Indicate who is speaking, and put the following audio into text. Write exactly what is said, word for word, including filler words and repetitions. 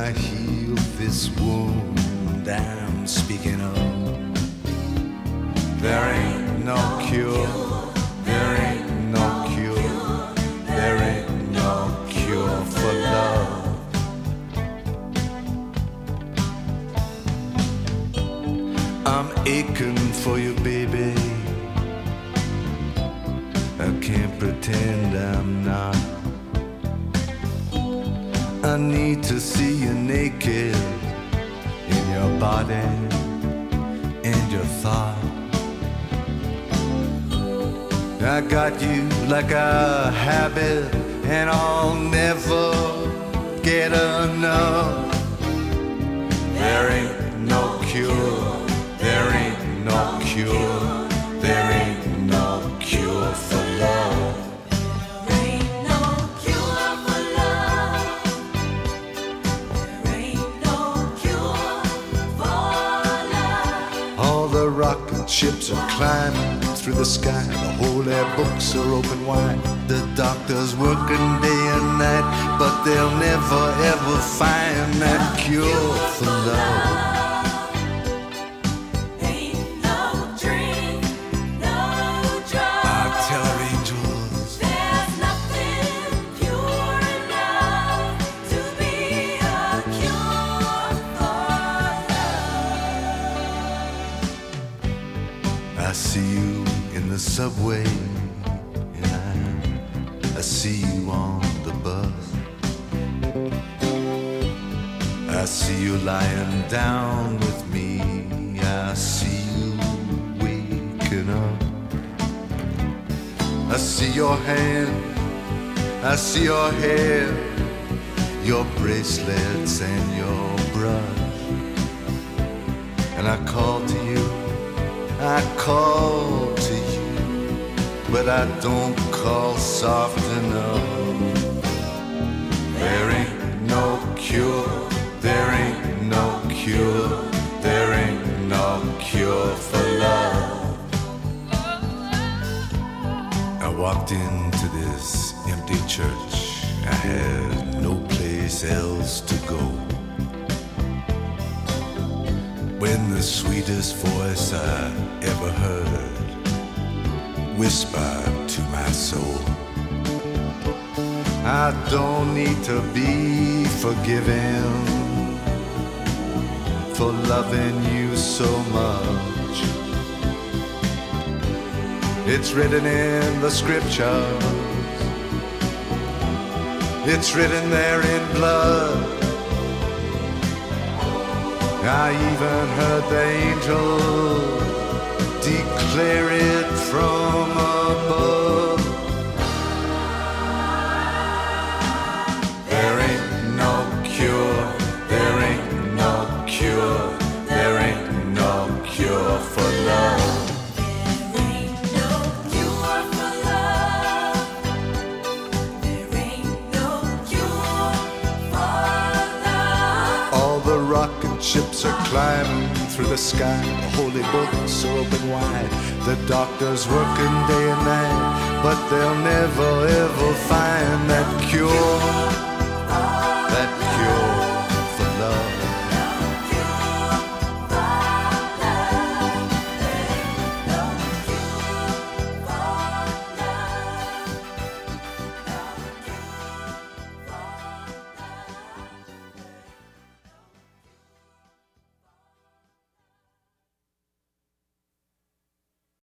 Speaker 1: I heal this wound I'm speaking of. There ain't no cure, there ain't no cure, there ain't no cure for love. I'm aching for you, baby. I can't pretend I'm not. I need to see you naked in your body and your thought. I got you like a habit, and I'll never get enough. There ain't no cure, there ain't no cure, there ain't no cure for love. Rocket ships are climbing through the sky. The holy books are open wide. The doctors working day and night, but they'll never ever find that cure for love.
Speaker 2: Ain't no drink, no drug.
Speaker 1: I tell her angels,
Speaker 2: there's nothing pure enough to be a cure for love.
Speaker 1: I see you in the subway, and I, I see you on the bus. I see you lying down with me. I see you waking up. I see your hand, I see your hair, your bracelets and your brush. And I call to you, I call to you, but I don't call soft enough. There ain't no cure, there ain't no cure, there ain't no cure for love. I walked into this empty church. I had no place else to go. When the sweetest voice I ever heard whispered to my soul, I don't need to be forgiven for loving you so much. It's written in the scriptures, it's written there in blood. I even heard the angel declare it from above. There ain't no cure, there ain't no cure, there ain't no cure for love.
Speaker 2: There ain't no cure for love. There ain't no cure for love.
Speaker 1: All the rocket ships are climbing through the sky. The holy books are open wide. The doctors working day and night, but they'll never ever find that cure